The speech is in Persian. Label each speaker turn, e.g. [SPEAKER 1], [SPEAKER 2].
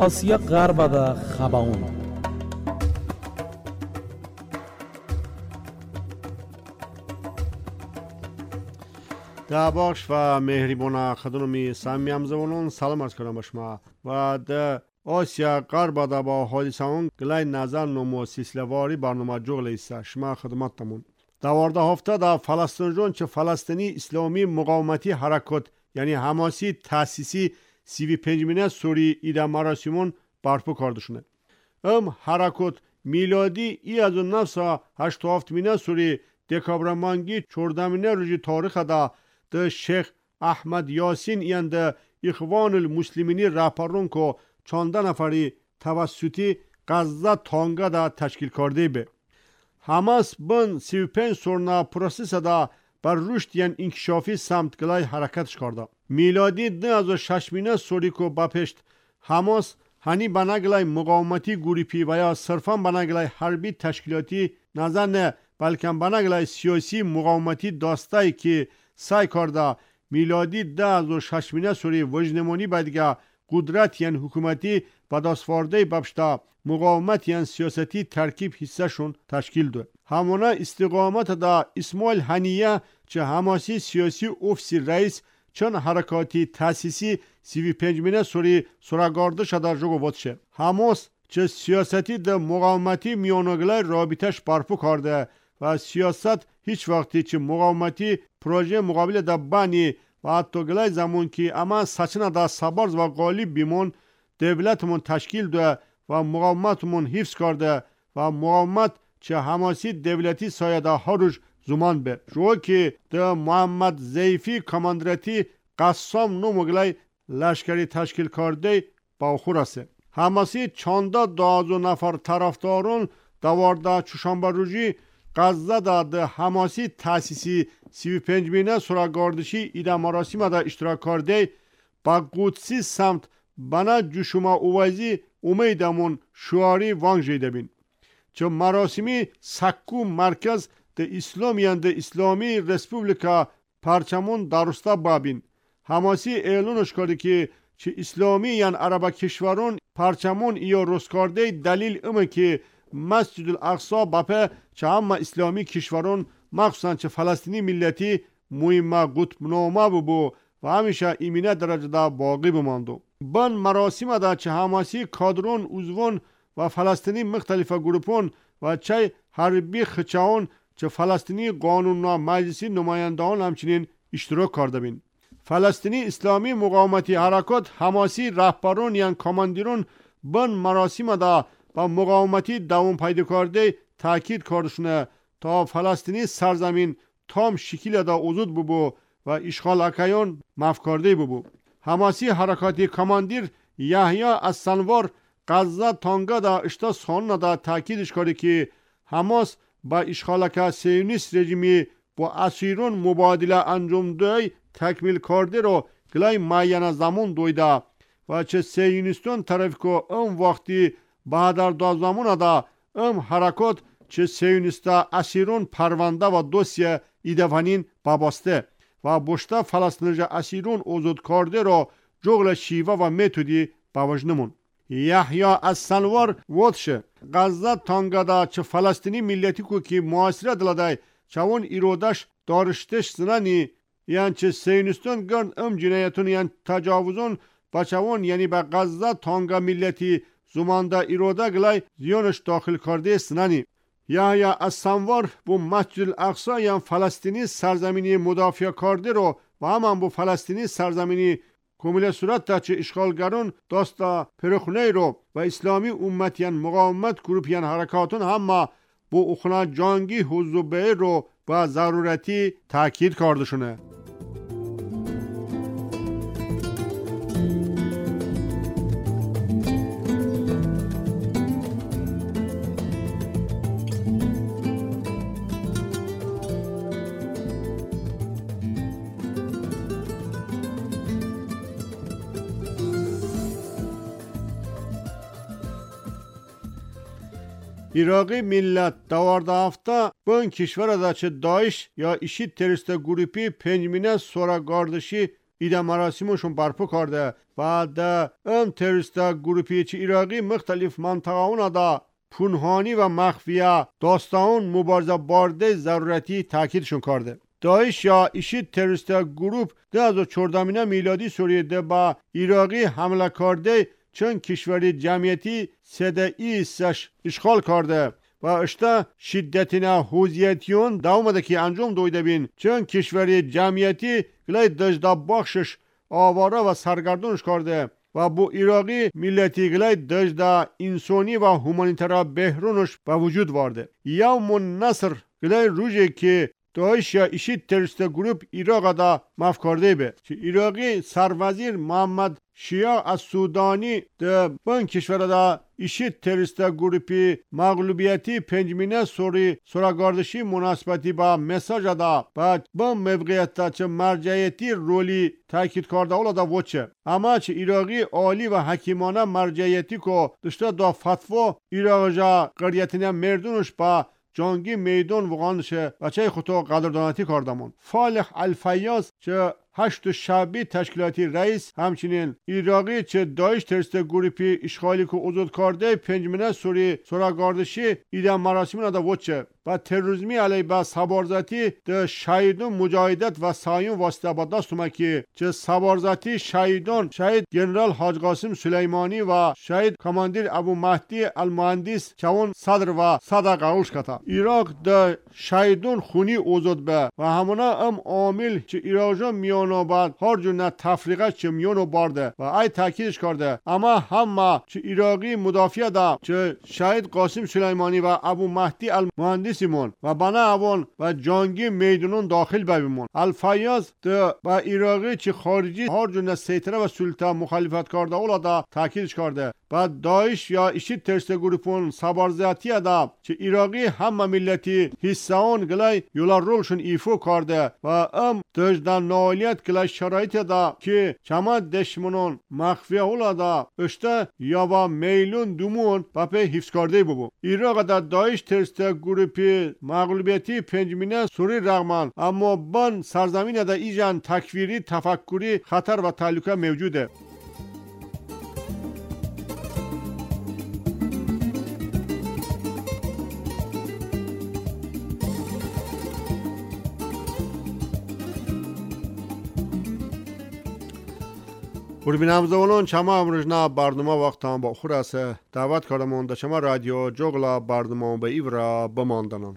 [SPEAKER 1] آسیا غرب دا خباون.
[SPEAKER 2] در باش و مهربان خدمت سامیام زبانون سلام عرض کنم به شما و در آسیا غرب دا با حادثه اون گلای نظر نمو سیسلواری برنامه جغل ایسا شما خدمتتمون. دوارده هفته در فلسطین جون چه فلسطینی اسلامی مقاومتی حرکت یعنی حماسی تاسیسی 35 مینه سوری ایده مراسمون برپا کرده شده. حرکت میلادی ای از اون نفسا 87 مینه سوری دکابر مانگی 14 مینه روزی تاریخ ده شیخ احمد یاسین اینده اخوان المسلمینی رهبران کو 14 نفری توسطی غزه تانگا دا تشکیل کرده به. حماس بن 35 سورنا پروسس دا بر رشد یعنی انکشافی سمت گلای حرکتش کرده. میلادی 2006 مینه سوری کو بپشت حماس هنی بناگلای مقاومتی گروپی و یا صرفا بناگلای حربی تشکیلاتی نظر نه بلکه بناگلای سیاسی مقاومتی داستایی که سعی کرده میلادی 2006 مینه سوری وجنمونی بدگه قدرت یعنی حکومتی با دستوارده ببشته مقاومت یعنی سیاستی ترکیب حصه شون تشکیل ده. همونا استقامت دا اسماعیل هنیه چه حماسی سیاسی افسی رئیس چون حرکاتی تاسیسی 35 مینه سوری سراگارده شده جگو بودشه. حماس چه سیاستی دا مقاومتی میانگلای رابطش برپا کرده و سیاست هیچ وقتی چه مقاومتی پروژه مقابل دا بانی و حتی گلای زمان که اما سچنه دا سبارز و غالب بیمون دولتمون تشکیل ده و مقاومتمون حفظ کرده و مقاومت چه حماسی دولتی سایه دا هروش زمان به جو که ده محمد زیفی کماندراتی قسام نو مگلای لشکری تشکیل کرده با خور است. حماسی چانده 12 نفر طرفدارون دوارده چوشنبه روزی غزه ده حماسی تاسیسی 35 مینه سراگاردشی ایده مراسم دا اشتراک کرده با قدسی سمت بنا جشوما اوازی امیدمون شعاری وانگ جیده بین. چه مراسمی سکو مرکز ده اسلامیان ده اسلامی رسپوبلیکا پرچمون درسته بابین. حماسی اعلانش کرده که چه اسلامی یعنی عرب کشورون پرچمون یا روز کرده دلیل امه که مسجد الاقصی باپه چه همه اسلامی کشورون مخصوصا چه فلسطینی ملتی مهمه قطبنامه ببو و همیشه ایمینه درجه دا باقی بماندو. بن مراسم دا چه حماسی کادرون عضوان و فلسطینی مختلف گروپون و چه حربی خچاون چه فلسطینی قانون و مجلسی نمایندگان همچنین اشتراک کرده بین. فلسطینی اسلامی مقاومتی حرکات حماسی رهبران یعنی کماندیرون بن مراسم دا با مقاومتی دوام پیدا کرده تاکید کردشونه تا فلسطینی سرزمین تام شکل دا وجود ببو و اشغال اکایون معاف کرده ببو. حماسی حرکاتی کماندیر یحیی السنوار غزه تانگا دا اشتا سان دا تاکیدش کرده که حماس با اشغالک سیونیست رژیمی با اسیرون مبادله انجام دهی تکمیل کرده رو گلای معین زمان دویده و چه سیونیستون طرف که وقتی بهادر دا زمان دا حرکات چه سیونیستا اسیرون پرونده و دوسیه ایدفانین باباسته و بشته فلسطینجا اسیرون اوزود کرده رو جغل شیوه و متودی باوجنمون. یحیی السنوار وودشه غزه تانگا دا چه فلسطینی ملتی کو که معاصره دلدای چون ایرودش دارشتش زنانی یعنی چه سیونیستون گرن جنایتون یعنی تجاوزون بچوان یعنی به غزه تانگا ملتی زمانده ایروده گلای زیانش داخل کرده سنانی. یحیی السنوار بو مسجد الاقصی یعنی فلسطینی سرزمینی مدافع کرده رو و همان بو فلسطینی سرزمینی کامل صورت تا چه اشغالگران داستا پرخونه رو و اسلامی امتیان مقاومت گروپیان حرکاتون همه بو اخنا جانگی حضوبه رو با ضرورتی تاکید کرده شونه. عراقی ملت دوارده هفته به این کشور دا چه داعش یا ایشید تروریست گروپی 5 مینه سوراگاردشی ایده مراسمشون برپا کرده و در ام تروریستا گروپی چه عراقی مختلف منطقه‌ها دا پنهانی و مخفیه داستان مبارزه بارده ضرورتی تاکیدشون کرده. داعش یا ایشید تروریستا گروپ 2014 میلادی سوریه ده با عراقی حمله کرده چون کشوری جمعیتی سده ایسش اشغال کرده و اشتا شدتینا حوزیتیون دوامده که انجام دویده بین چون کشوری جمعیتی گلای دجدا بخشش آواره و سرگردونش کرده و با عراقی ملتی گلای دجدا انسانی و هومانیترا بحرونش به وجود وارده. یوم النصر گلای روزی که داعش یا ایشید تروریست گروپ عراق دا مف کرده به که عراقی سروزیر محمد شیعه از سودانی ده بن کشور دا ایشید تروریست گروپی مغلوبیتی پنجمینه سوری سراگاردشی مناسبتی با مساج دا بعد با موقعیت چه مرجعیتی رولی تاکید کرده اولا دا وچه اما چه عراقی عالی و حکیمانه مرجعیتی که دشته دا فتوا عراق جا قریتینه مردونش با جنگی میدان وقانشه و چه خطا قدردانتی کردمون. فالح الفیاض چه 8 شعبی تشکیلاتی رئیس همچنین عراقی چه داعش تروریست گروپی اشغالی که ازود کرده پنجمینه سوری سراگاردشی ایده مراسمین دا وچه و تروریسمی علیه با سبارزاتی ده شهیدون مجاهدت و سایون واسطه با دستومه که چه سبارزاتی شهیدون شهید جنرال حاج قاسم سلیمانی و شهید کماندیر ابو مهدی المهندس چون صدر و صدق قولش کتا عراق ده شهیدون خونی ازود به و همونا عامل چه عراق میانو بعد هر جور تفریقه چه میانو بارده و ای تاکیدش کرده اما همه چه عراقی مدافع دا چه شهید قاسم سلیمانی و ابو مهدی المهندس سیمون و بنا اوان و جنگی میدانون داخل ببیمون. الفیاض ده با عراقی چه خارجی هر جور سیطره و سلطه مخالفت کرده اولا دا تاکیدش کرده. بعد داعش یا ایشید تروریست گروپون سبارزاتی دا چه عراقی همه ملتی حصه اون گلای یولا رولشون ایفو کرده و دجدان نالیت گلای شرایط دا که چما دشمنون مخفی اولا دا اشته یا با میلون دومون با پی حفظ کرده ببو. عراق دا داعش تروریست گروپی مغلوبیتی پنجمینه سوری رغمان اما بان سرزمین دا ایجان تکفیری تفکری خطر و تعلقه موجوده. ببینم زولون چما امروزنا برنامه وقت هم با خور است دعوت کردم اون شما رادیو جوگلا برنامه به ایورا بماندنم.